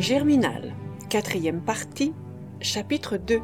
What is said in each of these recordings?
Germinal, quatrième partie, chapitre 2.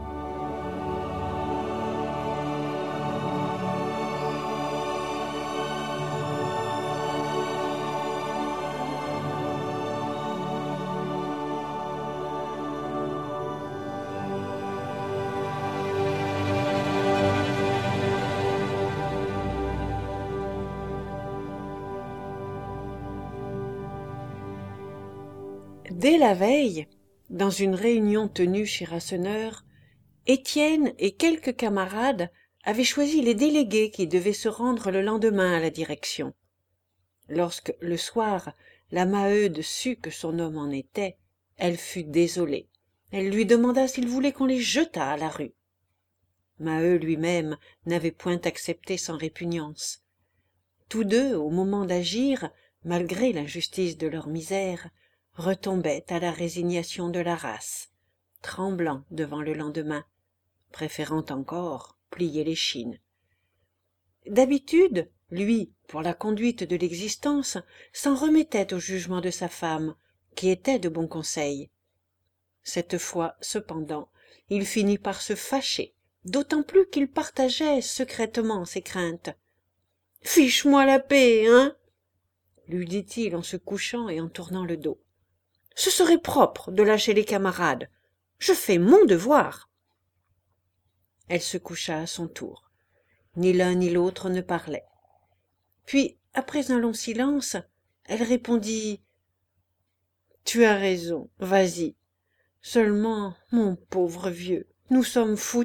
Dès la veille, dans une réunion tenue chez Rasseneur, Étienne et quelques camarades avaient choisi les délégués qui devaient se rendre le lendemain à la direction. Lorsque, le soir, la Maheude sut que son homme en était, elle fut désolée. Elle lui demanda s'il voulait qu'on les jetât à la rue. Maheu lui-même n'avait point accepté sans répugnance. Tous deux, au moment d'agir, malgré l'injustice de leur misère, retombaient à la résignation de la race, tremblant devant le lendemain, préférant encore plier l'échine. D'habitude, lui, pour la conduite de l'existence, s'en remettait au jugement de sa femme, qui était de bon conseil. Cette fois, cependant, il finit par se fâcher, d'autant plus qu'il partageait secrètement ses craintes. « Fiche-moi la paix, hein » lui dit-il en se couchant et en tournant le dos. « Ce serait propre de lâcher les camarades. Je fais mon devoir. » Elle se coucha à son tour. Ni l'un ni l'autre ne parlait. Puis, après un long silence, elle répondit « Tu as raison, vas-y. Seulement, mon pauvre vieux, nous sommes foutus. »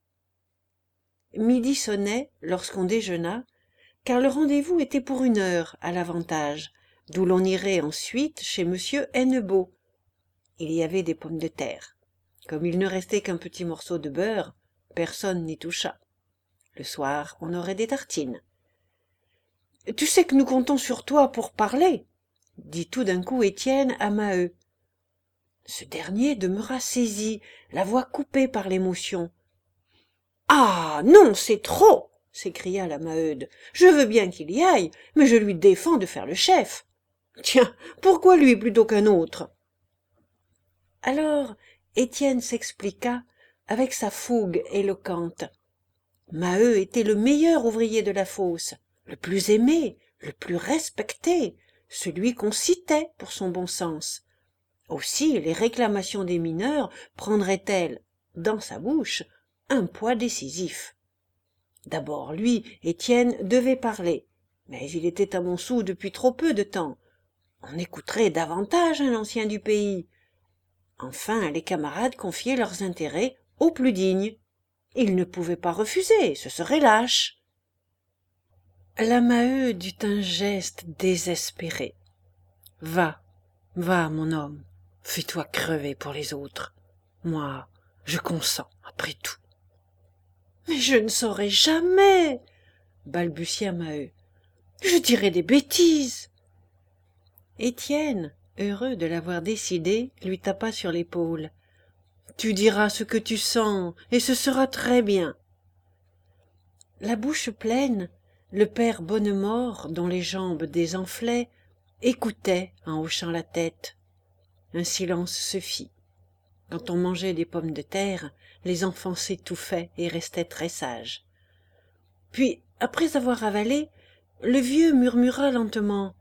Midi sonnait lorsqu'on déjeuna, car le rendez-vous était pour 1 heure à l'avantage, d'où l'on irait ensuite chez monsieur Hennebeau. Il y avait des pommes de terre. Comme il ne restait qu'un petit morceau de beurre, personne n'y toucha. Le soir, on aurait des tartines. « Tu sais que nous comptons sur toi pour parler, » dit tout d'un coup Étienne à Maheu. Ce dernier demeura saisi, la voix coupée par l'émotion. « Ah non, c'est trop !» s'écria la Maheude. « Je veux bien qu'il y aille, mais je lui défends de faire le chef. Tiens, pourquoi lui plutôt qu'un autre ?» Alors Étienne s'expliqua avec sa fougue éloquente. Maheu était le meilleur ouvrier de la fosse, le plus aimé, le plus respecté, celui qu'on citait pour son bon sens. Aussi les réclamations des mineurs prendraient-elles, dans sa bouche, un poids décisif. D'abord lui, Étienne, devait parler, mais il était à Montsou depuis trop peu de temps. On écouterait davantage un ancien du pays. Enfin, les camarades confiaient leurs intérêts aux plus dignes. Ils ne pouvaient pas refuser, ce serait lâche. La Maheude eut un geste désespéré. « Va, va, mon homme, fais-toi crever pour les autres. Moi, je consens, après tout. »« Mais je ne saurais jamais, » balbutia Maheu. « Je dirais des bêtises. » Étienne, heureux de l'avoir décidé, lui tapa sur l'épaule. « Tu diras ce que tu sens, et ce sera très bien. » La bouche pleine, le père Bonnemort, dont les jambes désenflaient, écoutait en hochant la tête. Un silence se fit. Quand on mangeait des pommes de terre, les enfants s'étouffaient et restaient très sages. Puis, après avoir avalé, le vieux murmura lentement.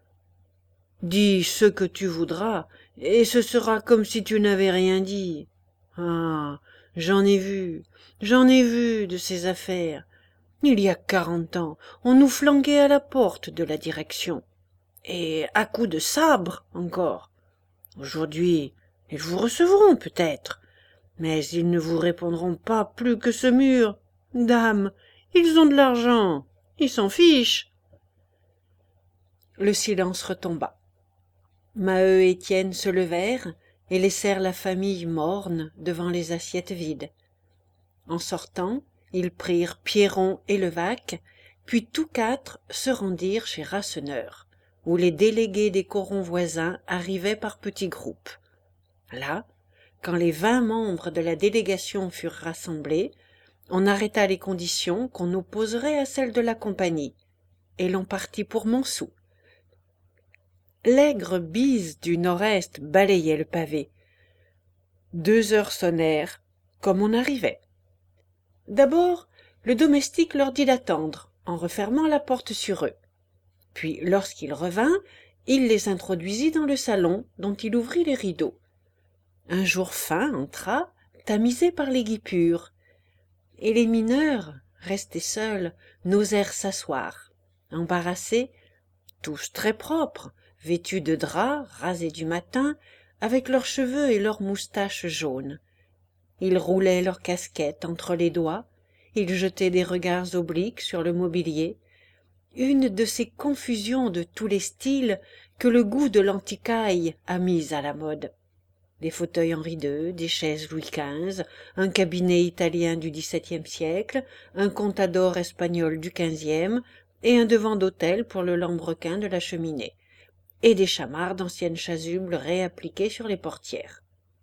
« Dis ce que tu voudras, et ce sera comme si tu n'avais rien dit. Ah, j'en ai vu de ces affaires. Il y a 40 ans, on nous flanquait à la porte de la direction. Et à coups de sabre encore. Aujourd'hui, ils vous recevront peut-être, mais ils ne vous répondront pas plus que ce mur. Dame, ils ont de l'argent, ils s'en fichent. » Le silence retomba. Maheu et Étienne se levèrent et laissèrent la famille morne devant les assiettes vides. En sortant, ils prirent Pierron et Levaque, puis tous 4 se rendirent chez Rasseneur, où les délégués des corons voisins arrivaient par petits groupes. Là, quand les 20 membres de la délégation furent rassemblés, on arrêta les conditions qu'on opposerait à celles de la compagnie, et l'on partit pour Montsou. L'aigre bise du nord-est balayait le pavé. 2 heures sonnèrent, comme on arrivait. D'abord, le domestique leur dit d'attendre, en refermant la porte sur eux. Puis, lorsqu'il revint, il les introduisit dans le salon, dont il ouvrit les rideaux. Un jour fin entra, tamisé par les guipures, et les mineurs, restés seuls, n'osèrent s'asseoir. Embarrassés, tous très propres, vêtus de drap, rasés du matin, avec leurs cheveux et leurs moustaches jaunes. Ils roulaient leurs casquettes entre les doigts, ils jetaient des regards obliques sur le mobilier, une de ces confusions de tous les styles que le goût de l'antiquaille a mises à la mode. Des fauteuils Henri II, des chaises Louis XV, un cabinet italien du XVIIe siècle, un contador espagnol du XVe et un devant d'autel pour le lambrequin de la cheminée, et des chamarres d'anciennes chasubles réappliquées sur les portières.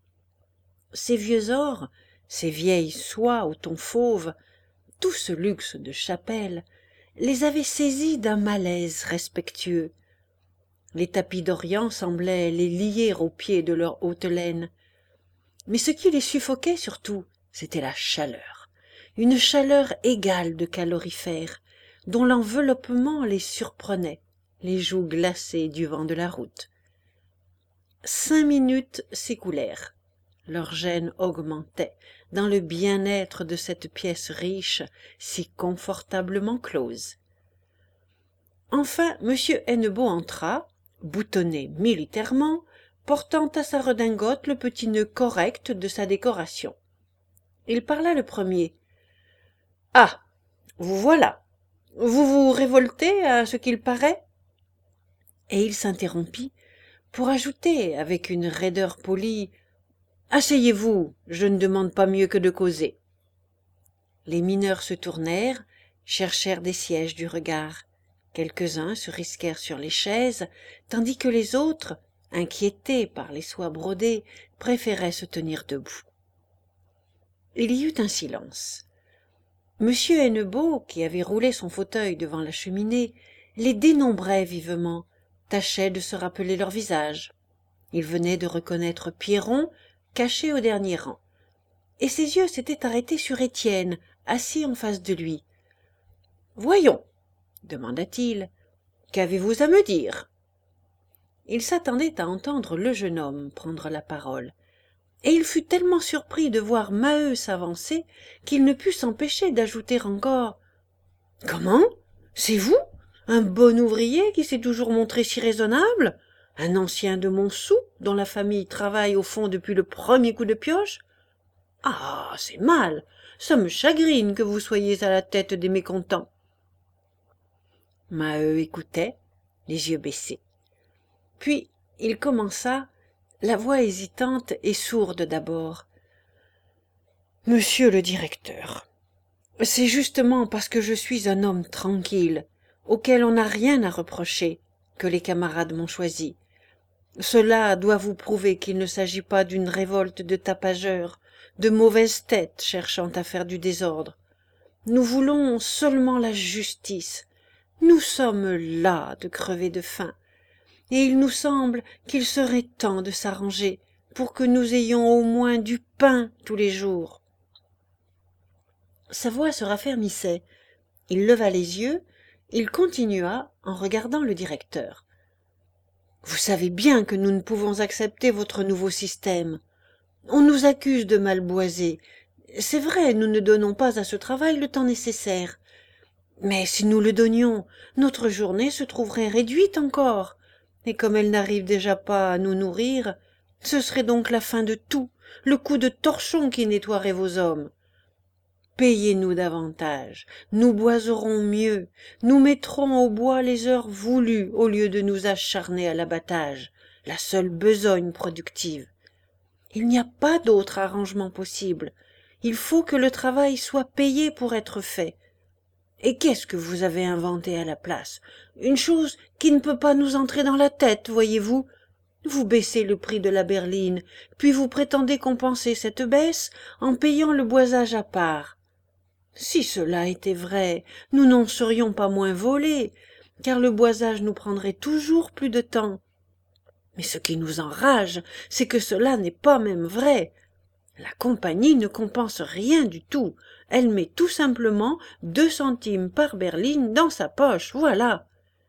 Ces vieux ors, ces vieilles soies au ton fauve, tout ce luxe de chapelle, les avait saisis d'un malaise respectueux. Les tapis d'Orient semblaient les lier aux pieds de leur haute laine. Mais ce qui les suffoquait surtout, c'était la chaleur, une chaleur égale de calorifère, dont l'enveloppement les surprenait, les joues glacées du vent de la route. 5 minutes s'écoulèrent. Leur gêne augmentait dans le bien-être de cette pièce riche, si confortablement close. Enfin, M. Hennebeau entra, boutonné militairement, portant à sa redingote le petit nœud correct de sa décoration. Il parla le premier. « Ah, vous voilà. Vous vous révoltez à ce qu'il paraît ?» Et il s'interrompit pour ajouter avec une raideur polie « Asseyez-vous, je ne demande pas mieux que de causer. » Les mineurs se tournèrent, cherchèrent des sièges du regard. Quelques-uns se risquèrent sur les chaises, tandis que les autres, inquiétés par les soies brodées, préféraient se tenir debout. Il y eut un silence. M. Hennebeau, qui avait roulé son fauteuil devant la cheminée, les dénombrait vivement, tâchait de se rappeler leur visage. Il venait de reconnaître Pierron, caché au dernier rang, et ses yeux s'étaient arrêtés sur Étienne, assis en face de lui. « Voyons, » demanda-t-il, « qu'avez-vous à me dire ?» Il s'attendait à entendre le jeune homme prendre la parole, et il fut tellement surpris de voir Maheu s'avancer qu'il ne put s'empêcher d'ajouter encore « Comment ? C'est vous ? Un bon ouvrier qui s'est toujours montré si raisonnable ? Un ancien de Montsou, dont la famille travaille au fond depuis le premier coup de pioche ? Ah, c'est mal, ça me chagrine que vous soyez à la tête des mécontents. » Maheu écoutait, les yeux baissés. Puis il commença, la voix hésitante et sourde d'abord. « Monsieur le directeur, c'est justement parce que je suis un homme tranquille, auquel on n'a rien à reprocher, que les camarades m'ont choisi. Cela doit vous prouver qu'il ne s'agit pas d'une révolte de tapageurs, de mauvaises têtes cherchant à faire du désordre. Nous voulons seulement la justice. Nous sommes las de crever de faim, et il nous semble qu'il serait temps de s'arranger pour que nous ayons au moins du pain tous les jours. » Sa voix se raffermissait. Il leva les yeux, il continua en regardant le directeur. « Vous savez bien que nous ne pouvons accepter votre nouveau système. On nous accuse de mal boiser. C'est vrai, nous ne donnons pas à ce travail le temps nécessaire. Mais si nous le donnions, notre journée se trouverait réduite encore. Et comme elle n'arrive déjà pas à nous nourrir, ce serait donc la fin de tout, le coup de torchon qui nettoierait vos hommes. Payez-nous davantage, nous boiserons mieux, nous mettrons au bois les heures voulues au lieu de nous acharner à l'abattage, la seule besogne productive. Il n'y a pas d'autre arrangement possible. Il faut que le travail soit payé pour être fait. Et qu'est-ce que vous avez inventé à la place? Une chose qui ne peut pas nous entrer dans la tête, voyez-vous. Vous baissez le prix de la berline, puis vous prétendez compenser cette baisse en payant le boisage à part. Si cela était vrai, nous n'en serions pas moins volés, car le boisage nous prendrait toujours plus de temps. Mais ce qui nous enrage, c'est que cela n'est pas même vrai. La compagnie ne compense rien du tout. Elle met tout simplement 2 centimes par berline dans sa poche, voilà.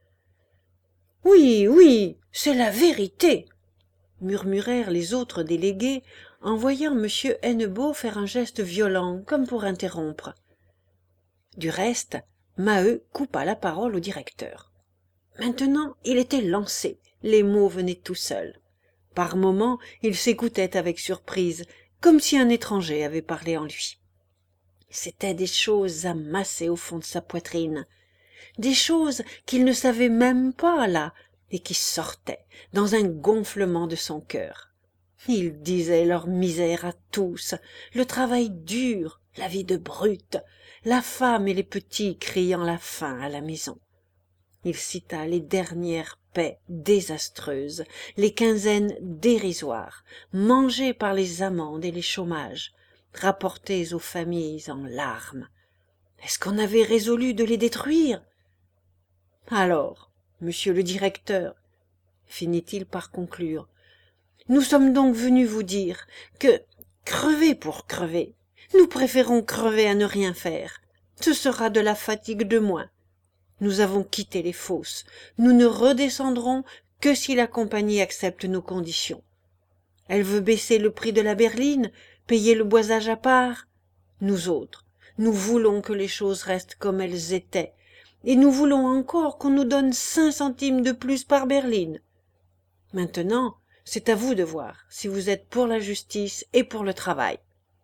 Oui, oui, c'est la vérité, murmurèrent les autres délégués en voyant M. Hennebeau faire un geste violent comme pour interrompre. Du reste, Maheu coupa la parole au directeur. Maintenant, il était lancé, les mots venaient tout seuls. Par moments, il s'écoutait avec surprise, comme si un étranger avait parlé en lui. C'étaient des choses amassées au fond de sa poitrine, des choses qu'il ne savait même pas là, et qui sortaient dans un gonflement de son cœur. Il disait leur misère à tous, le travail dur, la vie de brute, la femme et les petits criant la faim à la maison. Il cita les dernières paies désastreuses, les quinzaines dérisoires, mangées par les amendes et les chômages, rapportées aux familles en larmes. Est-ce qu'on avait résolu de les détruire? Alors, monsieur le directeur, finit-il par conclure, nous sommes donc venus vous dire que, crever pour crever, nous préférons crever à ne rien faire. Ce sera de la fatigue de moins. Nous avons quitté les fosses. Nous ne redescendrons que si la compagnie accepte nos conditions. Elle veut baisser le prix de la berline, payer le boisage à part. Nous autres, nous voulons que les choses restent comme elles étaient, et nous voulons encore qu'on nous donne 5 centimes de plus par berline. Maintenant, c'est à vous de voir si vous êtes pour la justice et pour le travail.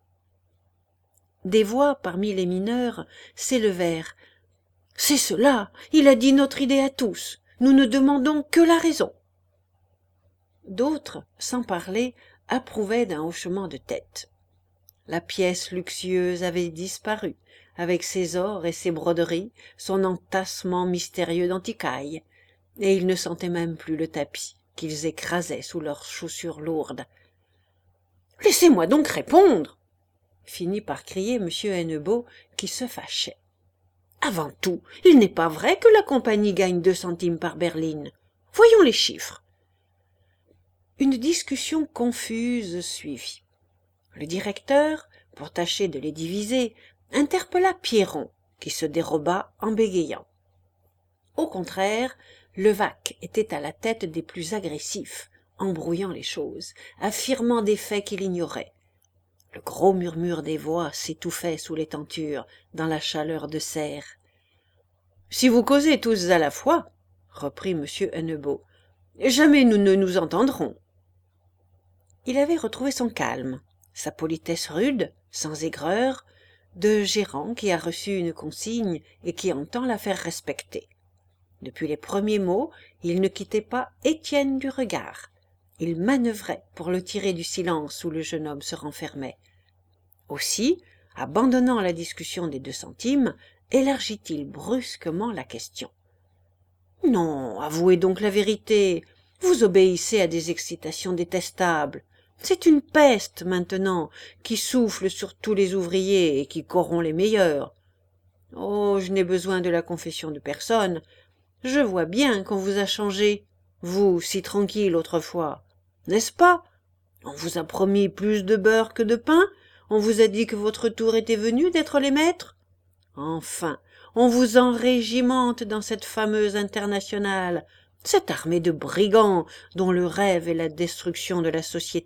Des voix parmi les mineurs s'élevèrent. C'est cela, il a dit notre idée à tous, nous ne demandons que la raison. D'autres, sans parler, approuvaient d'un hochement de tête. La pièce luxueuse avait disparu, avec ses ors et ses broderies, son entassement mystérieux d'antiquailles, et ils ne sentaient même plus le tapis qu'ils écrasaient sous leurs chaussures lourdes. « Laissez-moi donc répondre !» finit par crier M. Hennebeau, qui se fâchait. « Avant tout, il n'est pas vrai que la compagnie gagne 2 centimes par berline. Voyons les chiffres. » Une discussion confuse suivit. Le directeur, pour tâcher de les diviser, interpella Pierron, qui se déroba en bégayant. Au contraire, Levaque était à la tête des plus agressifs, embrouillant les choses, affirmant des faits qu'il ignorait. Le gros murmure des voix s'étouffait sous les tentures, dans la chaleur de serre. « Si vous causez tous à la fois, reprit M. Hennebeau, jamais nous ne nous entendrons. » Il avait retrouvé son calme, sa politesse rude, sans aigreur, de gérant qui a reçu une consigne et qui entend la faire respecter. Depuis les premiers mots, il ne quittait pas Étienne du regard. Il manœuvrait pour le tirer du silence où le jeune homme se renfermait. Aussi, abandonnant la discussion des 2 centimes, élargit-il brusquement la question. « Non, avouez donc la vérité. Vous obéissez à des excitations détestables. C'est une peste, maintenant, qui souffle sur tous les ouvriers et qui corrompt les meilleurs. Oh, je n'ai besoin de la confession de personne. Je vois bien qu'on vous a changé, vous, si tranquille autrefois. N'est-ce pas? On vous a promis plus de beurre que de pain, on vous a dit que votre tour était venu d'être les maîtres. Enfin, on vous enrégimente dans cette fameuse internationale, cette armée de brigands dont le rêve est la destruction de la société. »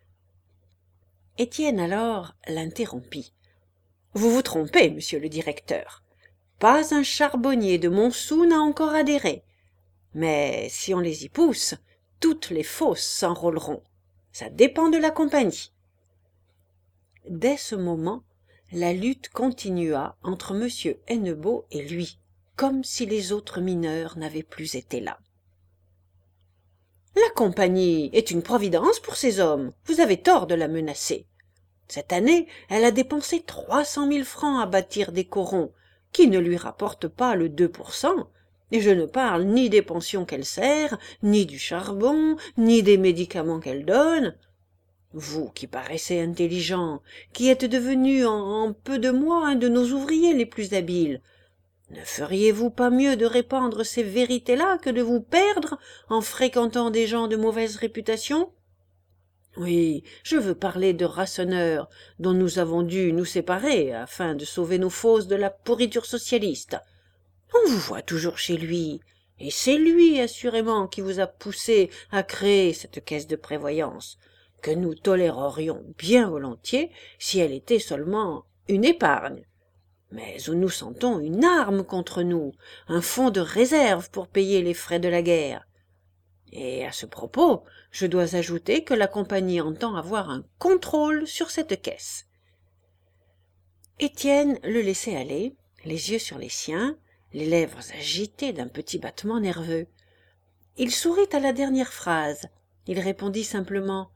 Étienne alors l'interrompit. « Vous vous trompez, monsieur le directeur. Pas un charbonnier de Montsou n'a encore adhéré. Mais si on les y pousse, toutes les fosses s'enrôleront. Ça dépend de la compagnie. » Dès ce moment, la lutte continua entre M. Hennebeau et lui, comme si les autres mineurs n'avaient plus été là. « La compagnie est une providence pour ces hommes. Vous avez tort de la menacer. Cette année, elle a dépensé 300 000 francs à bâtir des corons, qui ne lui rapportent pas le 2%, et je ne parle ni des pensions qu'elle sert, ni du charbon, ni des médicaments qu'elle donne. Vous qui paraissez intelligent, qui êtes devenu en peu de mois un de nos ouvriers les plus habiles, Ne feriez-vous pas mieux de répandre ces vérités-là que de vous perdre en fréquentant des gens de mauvaise réputation? Oui, je veux parler de Rasseneur, dont nous avons dû nous séparer afin de sauver nos fosses de la pourriture socialiste. On vous voit toujours chez lui, et c'est lui assurément qui vous a poussé à créer cette caisse de prévoyance, que nous tolérerions bien volontiers si elle était seulement une épargne, mais où nous sentons une arme contre nous, un fonds de réserve pour payer les frais de la guerre. Et à ce propos, je dois ajouter que la compagnie entend avoir un contrôle sur cette caisse. Étienne le laissait aller, les yeux sur les siens, les lèvres agitées d'un petit battement nerveux. Il sourit à la dernière phrase. Il répondit simplement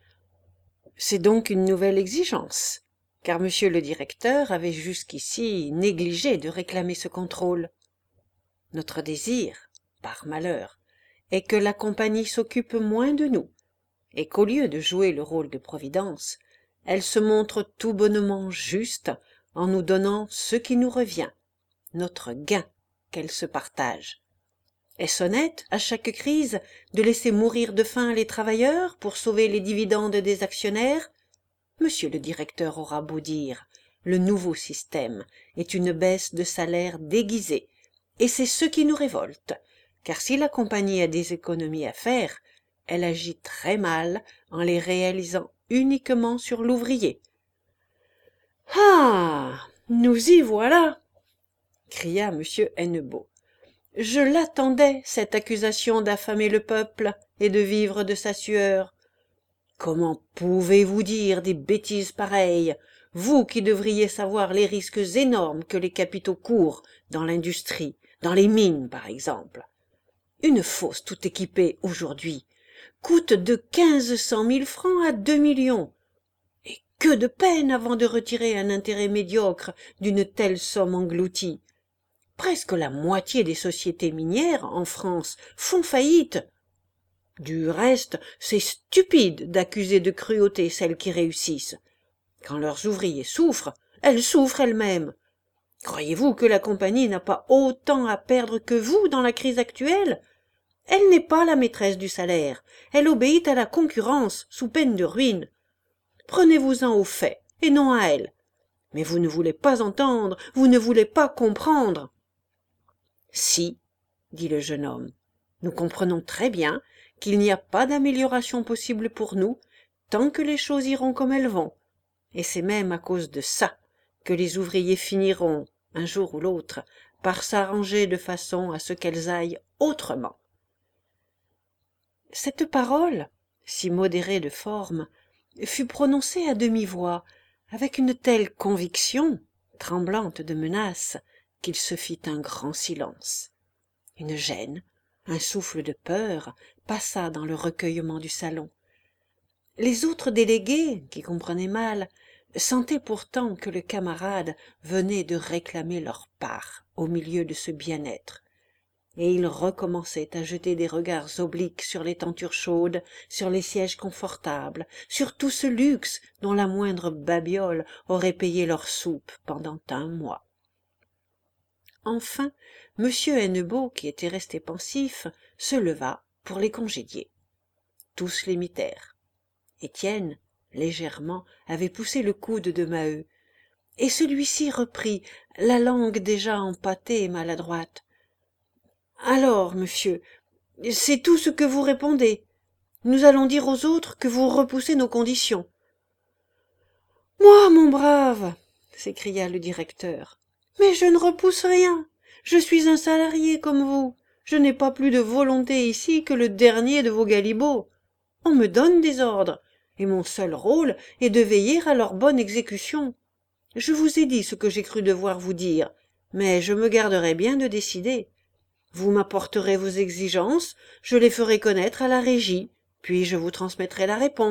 « C'est donc une nouvelle exigence », car monsieur le directeur avait jusqu'ici négligé de réclamer ce contrôle. Notre désir, par malheur, est que la compagnie s'occupe moins de nous, et qu'au lieu de jouer le rôle de providence, elle se montre tout bonnement juste en nous donnant ce qui nous revient, notre gain qu'elle se partage. Est-ce honnête, à chaque crise, de laisser mourir de faim les travailleurs pour sauver les dividendes des actionnaires? Monsieur le directeur aura beau dire, le nouveau système est une baisse de salaire déguisée, et c'est ce qui nous révolte, car si la compagnie a des économies à faire, elle agit très mal en les réalisant uniquement sur l'ouvrier. « Ah, nous y voilà !» cria M. Hennebeau. « Je l'attendais, cette accusation d'affamer le peuple et de vivre de sa sueur. Comment pouvez-vous dire des bêtises pareilles, vous qui devriez savoir les risques énormes que les capitaux courent dans l'industrie, dans les mines par exemple. Une fosse tout équipée aujourd'hui coûte de 1500 000 francs à 2 millions. Et que de peine avant de retirer un intérêt médiocre d'une telle somme engloutie. Presque la moitié des sociétés minières en France font faillite. Du reste, c'est stupide d'accuser de cruauté celles qui réussissent. Quand leurs ouvriers souffrent, elles souffrent elles-mêmes. Croyez-vous que la compagnie n'a pas autant à perdre que vous dans la crise actuelle? Elle n'est pas la maîtresse du salaire, elle obéit à la concurrence sous peine de ruine. Prenez-vous-en au fait, et non à elle. Mais vous ne voulez pas entendre, vous ne voulez pas comprendre. Si, dit le jeune homme, nous comprenons très bien qu'il n'y a pas d'amélioration possible pour nous tant que les choses iront comme elles vont, et c'est même à cause de ça que les ouvriers finiront, un jour ou l'autre, par s'arranger de façon à ce qu'elles aillent autrement. Cette parole, si modérée de forme, fut prononcée à demi-voix, avec une telle conviction, tremblante de menace, qu'il se fit un grand silence. Une gêne, un souffle de peur passa dans le recueillement du salon. Les autres délégués, qui comprenaient mal, sentaient pourtant que le camarade venait de réclamer leur part au milieu de ce bien-être, et ils recommençaient à jeter des regards obliques sur les tentures chaudes, sur les sièges confortables, sur tout ce luxe dont la moindre babiole aurait payé leur soupe pendant un mois. Enfin, M. Hennebeau, qui était resté pensif, se leva pour les congédier. Tous l'imitèrent. Étienne, légèrement, avait poussé le coude de Maheu, et celui-ci reprit, la langue déjà empâtée et maladroite. « Alors, monsieur, c'est tout ce que vous répondez. Nous allons dire aux autres que vous repoussez nos conditions. »« Moi, mon brave !» s'écria le directeur. « Mais je ne repousse rien. Je suis un salarié comme vous. Je n'ai pas plus de volonté ici que le dernier de vos galibots. On me donne des ordres, et mon seul rôle est de veiller à leur bonne exécution. Je vous ai dit ce que j'ai cru devoir vous dire, mais je me garderai bien de décider. Vous m'apporterez vos exigences, je les ferai connaître à la régie, puis je vous transmettrai la réponse. »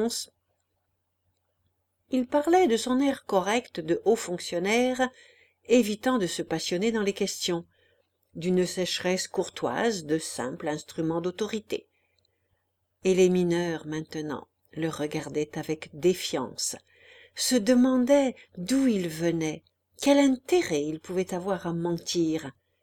Il parlait de son air correct de haut fonctionnaire, évitant de se passionner dans les questions, d'une sécheresse courtoise de simple instrument d'autorité. Et les mineurs, maintenant, le regardaient avec défiance, se demandaient d'où il venait, quel intérêt il pouvait avoir à mentir,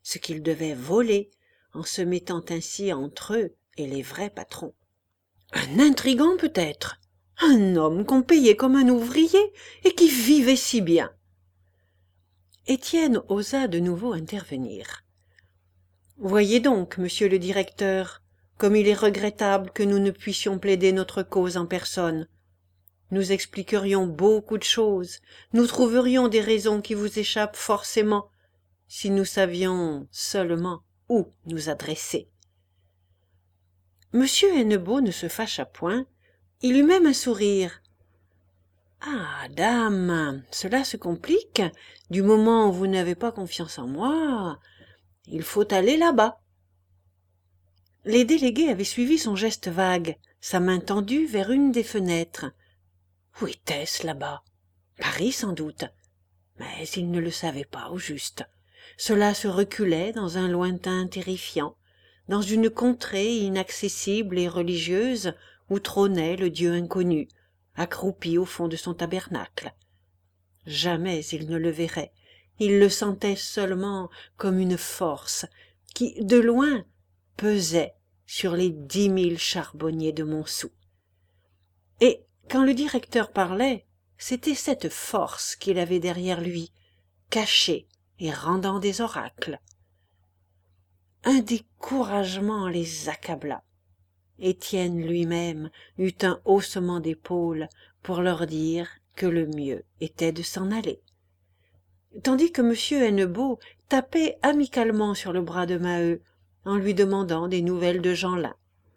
ce qu'ils devaient voler, en se mettant ainsi entre eux et les vrais patrons. Un intrigant peut-être, un homme qu'on payait comme un ouvrier et qui vivait si bien. Étienne osa de nouveau intervenir. Voyez donc, monsieur le directeur, comme il est regrettable que nous ne puissions plaider notre cause en personne. Nous expliquerions beaucoup de choses, nous trouverions des raisons qui vous échappent forcément, si nous savions seulement où nous adresser. Monsieur Hennebeau ne se fâcha point, il eut même un sourire. « Ah, dame, cela se complique, du moment où vous n'avez pas confiance en moi, il faut aller là-bas. » Les délégués avaient suivi son geste vague, sa main tendue vers une des fenêtres. Où était-ce là-bas? Paris sans doute. Mais ils ne le savaient pas au juste. Cela se reculait dans un lointain terrifiant, dans une contrée inaccessible et religieuse où trônait le Dieu inconnu, accroupi au fond de son tabernacle. Jamais ils ne le verraient, ils le sentaient seulement comme une force qui, de loin, pesait sur les 10 000 charbonniers de Montsou. Et quand le directeur parlait, c'était cette force qu'il avait derrière lui, cachée et rendant des oracles. Un découragement les accabla. Étienne lui-même eut un haussement d'épaules pour leur dire que le mieux était de s'en aller. Tandis que M. Hennebeau tapait amicalement sur le bras de Maheu en lui demandant des nouvelles de Jeanlin.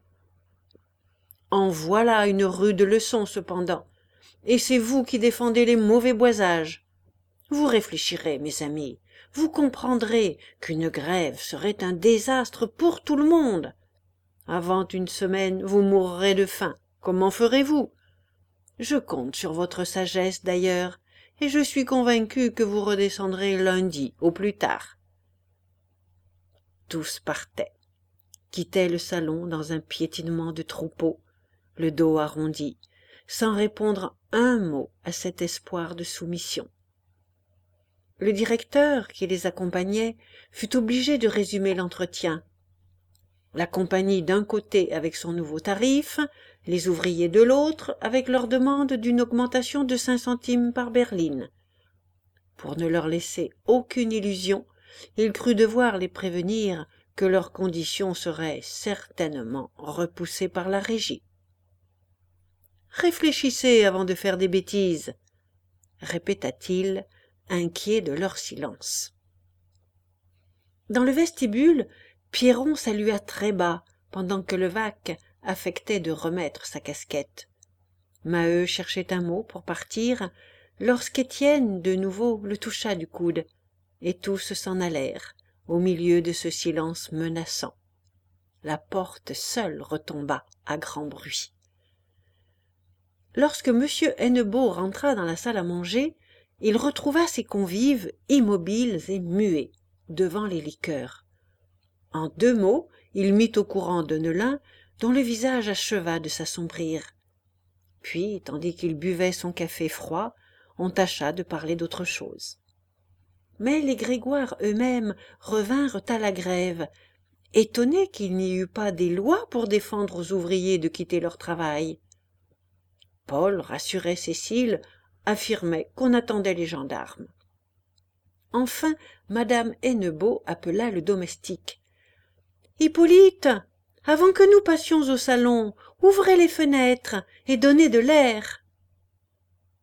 En voilà une rude leçon cependant, et c'est vous qui défendez les mauvais boisages. Vous réfléchirez, mes amis, vous comprendrez qu'une grève serait un désastre pour tout le monde. Avant une semaine, vous mourrez de faim. Comment ferez-vous? Je compte sur votre sagesse d'ailleurs, et je suis convaincu que vous redescendrez lundi au plus tard. Tous partaient, quittaient le salon dans un piétinement de troupeau, le dos arrondi, sans répondre un mot à cet espoir de soumission. Le directeur qui les accompagnait fut obligé de résumer l'entretien. La compagnie d'un côté avec son nouveau tarif, les ouvriers de l'autre avec leur demande d'une augmentation de 5 centimes par berline. Pour ne leur laisser aucune illusion, il crut devoir les prévenir que leurs conditions seraient certainement repoussées par la régie. « Réfléchissez avant de faire des bêtises » répéta-t-il, inquiet de leur silence. Dans le vestibule, Pierron salua très bas pendant que Levaque affectait de remettre sa casquette. Maheu cherchait un mot pour partir lorsqu'Étienne de nouveau le toucha du coude, et tous s'en allèrent au milieu de ce silence menaçant. La porte seule retomba à grand bruit. Lorsque M. Hennebeau rentra dans la salle à manger, il retrouva ses convives immobiles et muets devant les liqueurs. En 2 mots, il mit au courant Deneulin, dont le visage acheva de s'assombrir. Puis, tandis qu'il buvait son café froid, on tâcha de parler d'autre chose. Mais les Grégoire eux-mêmes revinrent à la grève, étonnés qu'il n'y eût pas des lois pour défendre aux ouvriers de quitter leur travail. Paul rassurait Cécile, affirmait qu'on attendait les gendarmes. Enfin, madame Hennebeau appela le domestique. « Hippolyte, avant que nous passions au salon, ouvrez les fenêtres et donnez de l'air. »